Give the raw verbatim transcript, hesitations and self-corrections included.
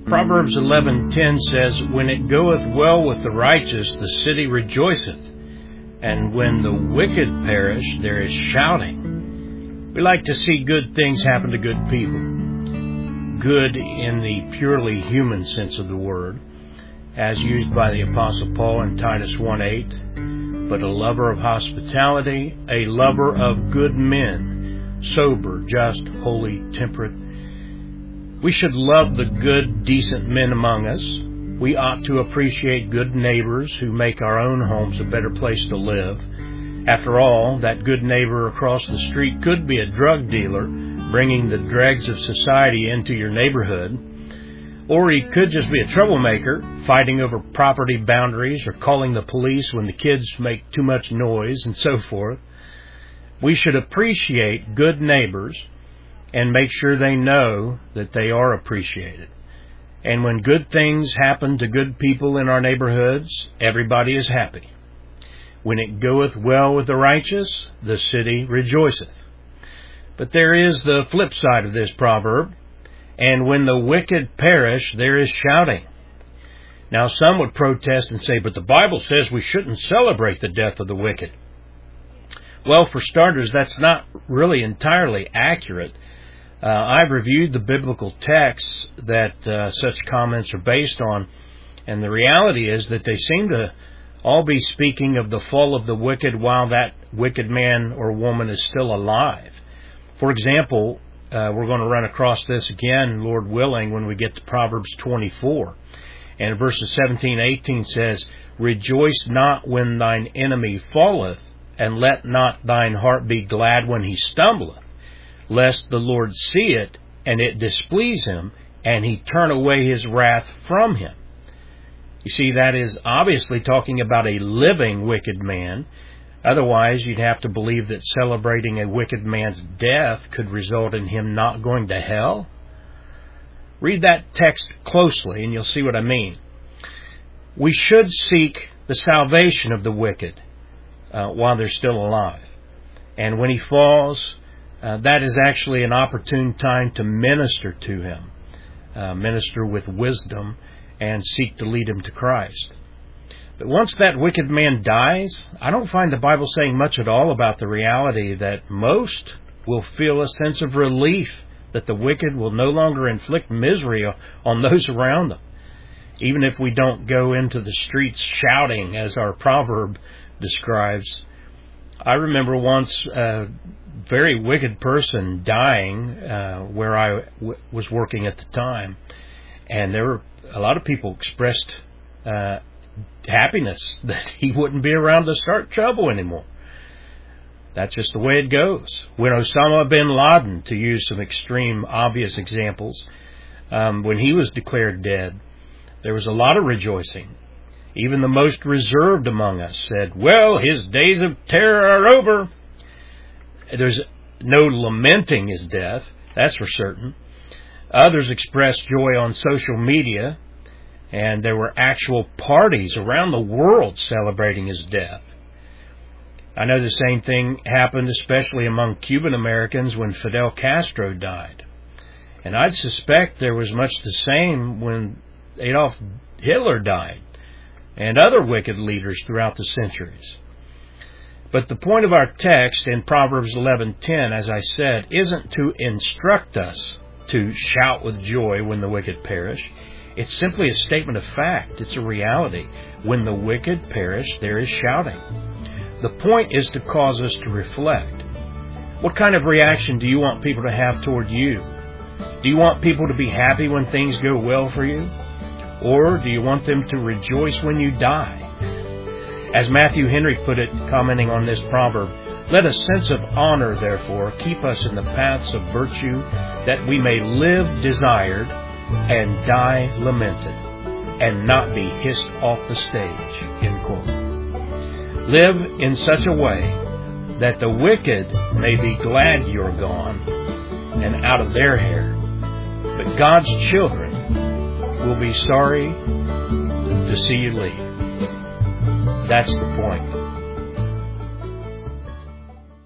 Proverbs eleven ten says, "When it goeth well with the righteous, the city rejoiceth, and when the wicked perish, there is shouting." We like to see good things happen to good people. Good in the purely human sense of the word, as used by the Apostle Paul in Titus one eight, "But a lover of hospitality, a lover of good men, sober, just, holy, temperate." We should love the good, decent men among us. We ought to appreciate good neighbors who make our own homes a better place to live. After all, that good neighbor across the street could be a drug dealer bringing the dregs of society into your neighborhood. Or he could just be a troublemaker, fighting over property boundaries or calling the police when the kids make too much noise and so forth. We should appreciate good neighbors and make sure they know that they are appreciated. And when good things happen to good people in our neighborhoods, everybody is happy. When it goeth well with the righteous, the city rejoiceth. But there is the flip side of this proverb. "And when the wicked perish, there is shouting." Now, some would protest and say, "But the Bible says we shouldn't celebrate the death of the wicked." Well, for starters, that's not really entirely accurate. Uh, I've reviewed the biblical texts that uh, such comments are based on, and the reality is that they seem to all be speaking of the fall of the wicked while that wicked man or woman is still alive. For example, uh, we're going to run across this again, Lord willing, when we get to Proverbs twenty-four. And verses seventeen and eighteen says, "Rejoice not when thine enemy falleth, and let not thine heart be glad when he stumbleth, lest the Lord see it, and it displease him, and he turn away his wrath from him." You see, that is obviously talking about a living wicked man. Otherwise, you'd have to believe that celebrating a wicked man's death could result in him not going to hell. Read that text closely, and you'll see what I mean. We should seek the salvation of the wicked uh, while they're still alive. And when he falls, uh, that is actually an opportune time to minister to him, uh, minister with wisdom, and seek to lead him to Christ. But once that wicked man dies, I don't find the Bible saying much at all about the reality that most will feel a sense of relief that the wicked will no longer inflict misery on those around them. Even if we don't go into the streets shouting, as our proverb describes. I remember once a very wicked person dying uh, where I w- was working at the time, and there were a lot of people expressed uh, happiness that he wouldn't be around to start trouble anymore. That's just the way it goes. When Osama bin Laden, to use some extreme, obvious examples, um, when he was declared dead, there was a lot of rejoicing. Even the most reserved among us said, "Well, his days of terror are over." There's no lamenting his death, that's for certain. Others expressed joy on social media, and there were actual parties around the world celebrating his death. I know the same thing happened especially among Cuban Americans when Fidel Castro died. And I'd suspect there was much the same when Adolf Hitler died, and other wicked leaders throughout the centuries. But the point of our text in Proverbs eleven ten, as I said, isn't to instruct us to shout with joy when the wicked perish. It's simply a statement of fact. It's a reality. When the wicked perish, there is shouting. The point is to cause us to reflect. What kind of reaction do you want people to have toward you? Do you want people to be happy when things go well for you? Or do you want them to rejoice when you die? As Matthew Henry put it, commenting on this proverb, "Let a sense of honor, therefore, keep us in the paths of virtue, that we may live desired and die lamented, and not be hissed off the stage." End quote. Live in such a way that the wicked may be glad you're gone and out of their hair, but God's children will be sorry to see you leave. That's the point.